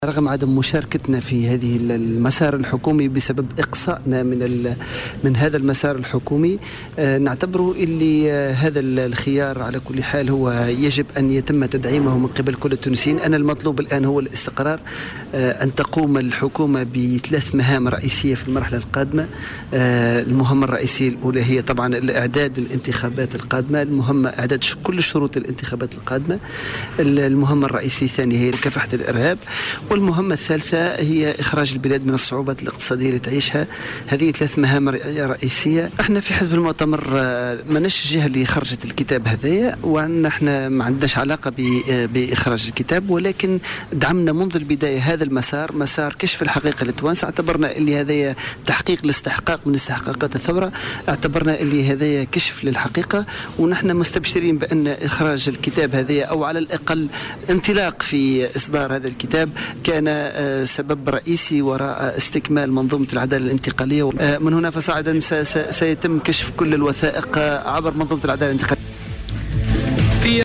رغم عدم مشاركتنا في هذه المسار الحكومي بسبب إقصائنا من هذا المسار الحكومي، نعتبره اللي هذا الخيار على كل حال هو يجب أن يتم تدعيمه من قبل كل التونسيين. أنا المطلوب الآن هو الاستقرار، أن تقوم الحكومة بثلاث مهام رئيسية في المرحلة القادمة. المهمة الرئيسية الأولى هي طبعا الإعداد للانتخابات القادمة، المهمة إعداد كل شروط الانتخابات القادمة. المهمة الرئيسية الثانية هي مكافحة الإرهاب، والمهمة الثالثة هي إخراج البلاد من الصعوبات الاقتصادية اللي تعيشها. هذه ثلاث مهام رئيسية. احنا في حزب المؤتمر ماناش الجهة اللي خرجت الكتاب هذايا، ونحن ما عندناش علاقة بإخراج الكتاب، ولكن دعمنا منذ البداية هذا المسار، مسار كشف الحقيقة للتوانسة. اعتبرنا اللي هذايا تحقيق الاستحقاق من استحقاقات الثورة، اعتبرنا اللي هذايا كشف للحقيقة، ونحن مستبشرين بأن إخراج الكتاب هذايا أو على الأقل انطلاق في إصدار هذا الكتاب كان سبب رئيسي وراء استكمال منظومة العدالة الانتقالية. من هنا فصاعدا سيتم كشف كل الوثائق عبر منظومة العدالة الانتقالية.